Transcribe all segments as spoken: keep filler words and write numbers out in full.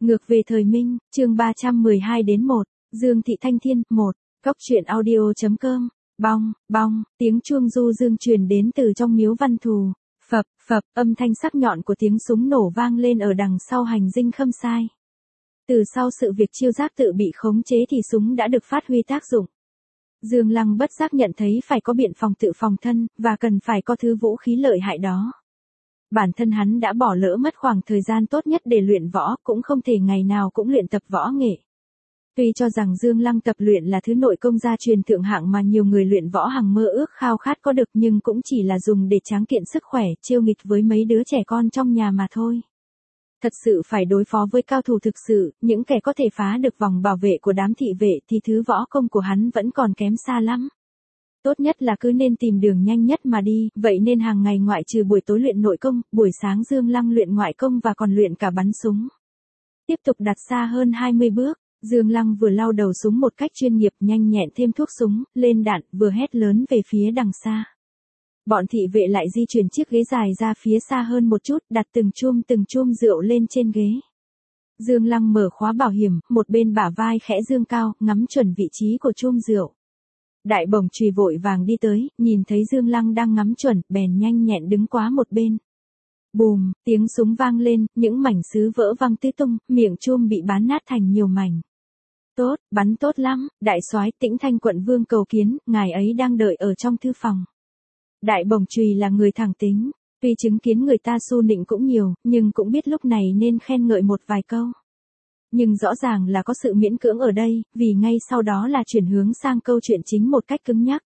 Ngược về thời Minh, chương ba trăm mười hai đến một, Dương Thị Thanh Thiên, một, Cốc truyện audio.com, bong, bong, tiếng chuông du dương truyền đến từ trong miếu Văn Thù, phập, phập, âm thanh sắc nhọn của tiếng súng nổ vang lên ở đằng sau hành dinh Khâm Sai. Từ sau sự việc Chiêu Giác tự bị khống chế thì súng đã được phát huy tác dụng. Dương Lăng bất giác nhận thấy phải có biện phòng tự phòng thân, và cần phải có thứ vũ khí lợi hại đó. Bản thân hắn đã bỏ lỡ mất khoảng thời gian tốt nhất để luyện võ, cũng không thể ngày nào cũng luyện tập võ nghệ. Tuy cho rằng Dương Lăng tập luyện là thứ nội công gia truyền thượng hạng mà nhiều người luyện võ hằng mơ ước khao khát có được, nhưng cũng chỉ là dùng để tráng kiện sức khỏe, chiêu nghịch với mấy đứa trẻ con trong nhà mà thôi. Thật sự phải đối phó với cao thủ thực sự, những kẻ có thể phá được vòng bảo vệ của đám thị vệ thì thứ võ công của hắn vẫn còn kém xa lắm. Tốt nhất là cứ nên tìm đường nhanh nhất mà đi, vậy nên hàng ngày ngoại trừ buổi tối luyện nội công, buổi sáng Dương Lăng luyện ngoại công và còn luyện cả bắn súng. Tiếp tục đặt xa hơn hai mươi bước, Dương Lăng vừa lau đầu súng một cách chuyên nghiệp, nhanh nhẹn thêm thuốc súng, lên đạn, vừa hét lớn về phía đằng xa. Bọn thị vệ lại di chuyển chiếc ghế dài ra phía xa hơn một chút, đặt từng chum từng chum rượu lên trên ghế. Dương Lăng mở khóa bảo hiểm, một bên bả vai khẽ dương cao, ngắm chuẩn vị trí của chum rượu. Đại bổng chùy vội vàng đi tới, nhìn thấy Dương Lăng đang ngắm chuẩn, bèn nhanh nhẹn đứng quá một bên. Bùm, tiếng súng vang lên, những mảnh sứ vỡ văng tứ tung, miệng chum bị bắn nát thành nhiều mảnh. Tốt, bắn tốt lắm, đại soái Tĩnh Thanh quận vương cầu kiến, ngài ấy đang đợi ở trong thư phòng. Đại bổng chùy là người thẳng tính, tuy chứng kiến người ta su nịnh cũng nhiều, nhưng cũng biết lúc này nên khen ngợi một vài câu. Nhưng rõ ràng là có sự miễn cưỡng ở đây, vì ngay sau đó là chuyển hướng sang câu chuyện chính một cách cứng nhắc.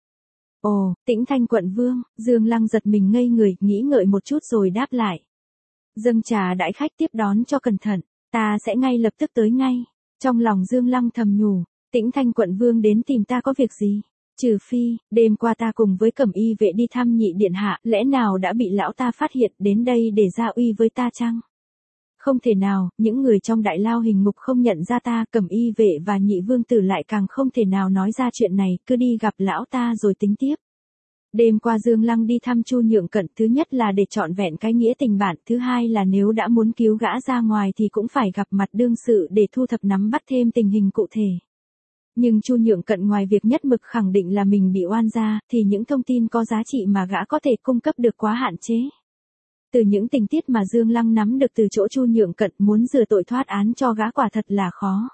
Ồ, Tĩnh Thanh quận vương, Dương Lăng giật mình ngây người, nghĩ ngợi một chút rồi đáp lại. Dâng trà đãi khách tiếp đón cho cẩn thận, ta sẽ ngay lập tức tới ngay. Trong lòng Dương Lăng thầm nhủ, Tĩnh Thanh quận vương đến tìm ta có việc gì? Trừ phi, đêm qua ta cùng với Cẩm Y vệ đi thăm nhị điện hạ, lẽ nào đã bị lão ta phát hiện đến đây để ra uy với ta chăng? Không thể nào, những người trong đại lao hình ngục không nhận ra ta, Cẩm Y vệ và nhị vương tử lại càng không thể nào nói ra chuyện này, cứ đi gặp lão ta rồi tính tiếp. Đêm qua Dương Lăng đi thăm Chu Nhượng Cận, thứ nhất là để trọn vẹn cái nghĩa tình bạn, thứ hai là nếu đã muốn cứu gã ra ngoài thì cũng phải gặp mặt đương sự để thu thập nắm bắt thêm tình hình cụ thể. Nhưng Chu Nhượng Cận ngoài việc nhất mực khẳng định là mình bị oan ra, thì những thông tin có giá trị mà gã có thể cung cấp được quá hạn chế. Từ những tình tiết mà Dương Lăng nắm được từ chỗ Chu Nhượng Cận, muốn rửa tội thoát án cho gã quả thật là khó.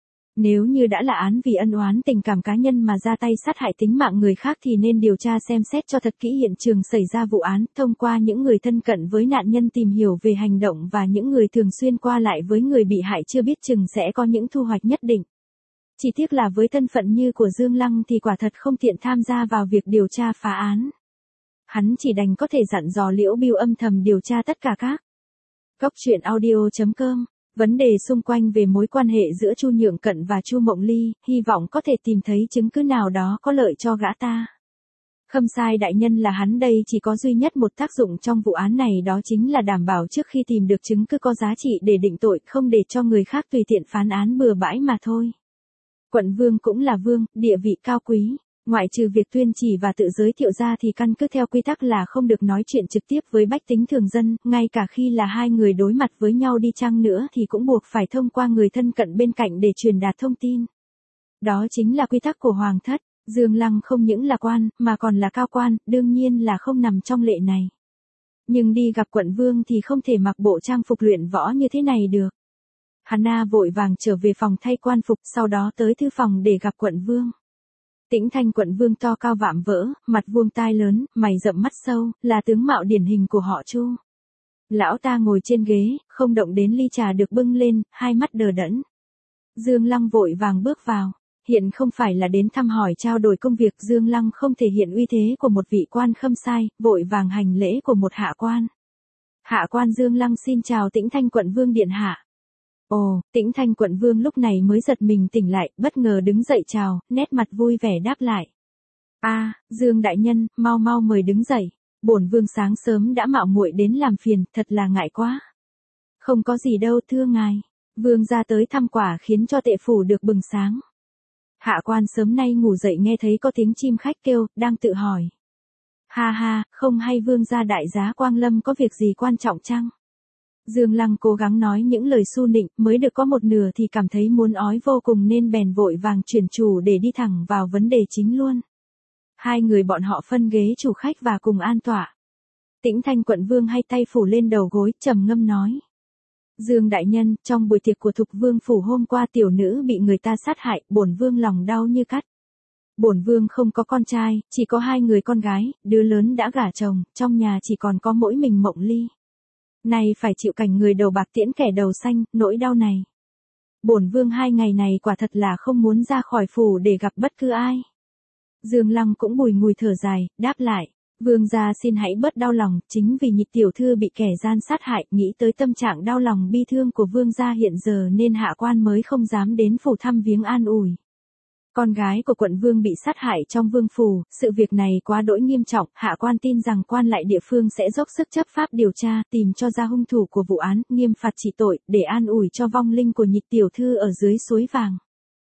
Nếu như đã là án vì ân oán tình cảm cá nhân mà ra tay sát hại tính mạng người khác thì nên điều tra xem xét cho thật kỹ hiện trường xảy ra vụ án, thông qua những người thân cận với nạn nhân tìm hiểu về hành động và những người thường xuyên qua lại với người bị hại, chưa biết chừng sẽ có những thu hoạch nhất định. Chỉ tiếc là với thân phận như của Dương Lăng thì quả thật không tiện tham gia vào việc điều tra phá án. Hắn chỉ đành có thể dặn dò Liễu Bưu âm thầm điều tra tất cả các. Cốc truyện audio.com, vấn đề xung quanh về mối quan hệ giữa Chu Nhượng Cận và Chu Mộng Ly, hy vọng có thể tìm thấy chứng cứ nào đó có lợi cho gã ta. Khâm Sai đại nhân là hắn đây chỉ có duy nhất một tác dụng trong vụ án này, đó chính là đảm bảo trước khi tìm được chứng cứ có giá trị để định tội, không để cho người khác tùy tiện phán án bừa bãi mà thôi. Quận vương cũng là vương, địa vị cao quý. Ngoại trừ việc tuyên chỉ và tự giới thiệu ra thì căn cứ theo quy tắc là không được nói chuyện trực tiếp với bách tính thường dân, ngay cả khi là hai người đối mặt với nhau đi chăng nữa thì cũng buộc phải thông qua người thân cận bên cạnh để truyền đạt thông tin. Đó chính là quy tắc của Hoàng thất. Dương Lăng không những là quan, mà còn là cao quan, đương nhiên là không nằm trong lệ này. Nhưng đi gặp quận vương thì không thể mặc bộ trang phục luyện võ như thế này được. Hana vội vàng trở về phòng thay quan phục, sau đó tới thư phòng để gặp quận vương. Tĩnh Thanh quận vương to cao vạm vỡ, mặt vuông tai lớn, mày rậm mắt sâu, là tướng mạo điển hình của họ Chu. Lão ta ngồi trên ghế, không động đến ly trà được bưng lên, hai mắt đờ đẫn. Dương Lăng vội vàng bước vào. Hiện không phải là đến thăm hỏi trao đổi công việc, Dương Lăng không thể hiện uy thế của một vị quan Khâm Sai, vội vàng hành lễ của một hạ quan. Hạ quan Dương Lăng xin chào Tĩnh Thanh quận vương điện hạ. Ồ, Tĩnh Thanh quận vương lúc này mới giật mình tỉnh lại, bất ngờ đứng dậy chào, nét mặt vui vẻ đáp lại. A, à, Dương đại nhân, mau mau mời đứng dậy. Bổn vương sáng sớm đã mạo muội đến làm phiền, thật là ngại quá. Không có gì đâu thưa ngài. Vương ra tới thăm quả khiến cho tệ phủ được bừng sáng. Hạ quan sớm nay ngủ dậy nghe thấy có tiếng chim khách kêu, đang tự hỏi. Ha ha, không hay vương gia đại giá Quang Lâm có việc gì quan trọng chăng? Dương Lăng cố gắng nói những lời su nịnh, mới được có một nửa thì cảm thấy muốn ói vô cùng nên bèn vội vàng chuyển chủ để đi thẳng vào vấn đề chính luôn. Hai người bọn họ phân ghế chủ khách và cùng an tọa. Tĩnh Thanh quận vương hay tay phủ lên đầu gối, trầm ngâm nói. Dương đại nhân, trong buổi tiệc của Thục Vương phủ hôm qua tiểu nữ bị người ta sát hại, bổn vương lòng đau như cắt. Bổn vương không có con trai, chỉ có hai người con gái, đứa lớn đã gả chồng, trong nhà chỉ còn có mỗi mình Mộng Ly. Nay phải chịu cảnh người đầu bạc tiễn kẻ đầu xanh, nỗi đau này. Bổn vương hai ngày này quả thật là không muốn ra khỏi phủ để gặp bất cứ ai. Dương Lăng cũng bùi ngùi thở dài, đáp lại. Vương gia xin hãy bớt đau lòng, chính vì Nhị tiểu thư bị kẻ gian sát hại, nghĩ tới tâm trạng đau lòng bi thương của vương gia hiện giờ nên hạ quan mới không dám đến phủ thăm viếng an ủi. Con gái của quận vương bị sát hại trong vương phủ, sự việc này quá đỗi nghiêm trọng, hạ quan tin rằng quan lại địa phương sẽ dốc sức chấp pháp điều tra, tìm cho ra hung thủ của vụ án, nghiêm phạt trị tội, để an ủi cho vong linh của Nhị tiểu thư ở dưới suối vàng.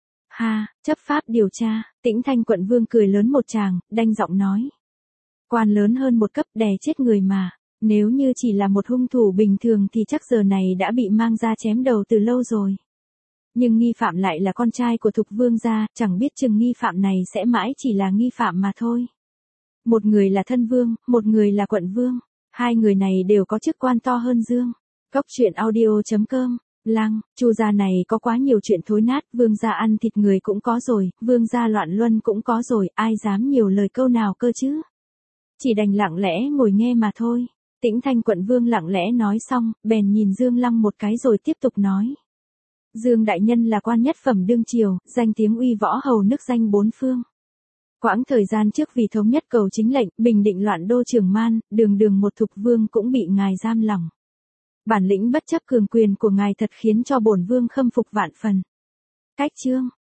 Ha, chấp pháp điều tra, Tĩnh Thanh quận vương cười lớn một tràng, đanh giọng nói. Quan lớn hơn một cấp đè chết người mà, nếu như chỉ là một hung thủ bình thường thì chắc giờ này đã bị mang ra chém đầu từ lâu rồi. Nhưng nghi phạm lại là con trai của Thục Vương gia, chẳng biết chừng nghi phạm này sẽ mãi chỉ là nghi phạm mà thôi. Một người là thân vương, một người là quận vương, hai người này đều có chức quan to hơn Dương. Cốc truyện audio chấm com. Lăng, Chu gia này có quá nhiều chuyện thối nát, vương gia ăn thịt người cũng có rồi, vương gia loạn luân cũng có rồi, ai dám nhiều lời câu nào cơ chứ? Chỉ đành lặng lẽ ngồi nghe mà thôi. Tĩnh Thanh quận vương lặng lẽ nói xong, bèn nhìn Dương Lăng một cái rồi tiếp tục nói. Dương đại nhân là quan nhất phẩm đương triều, danh tiếng uy võ hầu nức danh bốn phương. Quãng thời gian trước vì thống nhất cầu chính lệnh, bình định loạn đô Trường Man, đường đường một Thục Vương cũng bị ngài giam lỏng. Bản lĩnh bất chấp cường quyền của ngài thật khiến cho bổn vương khâm phục vạn phần. Cách chương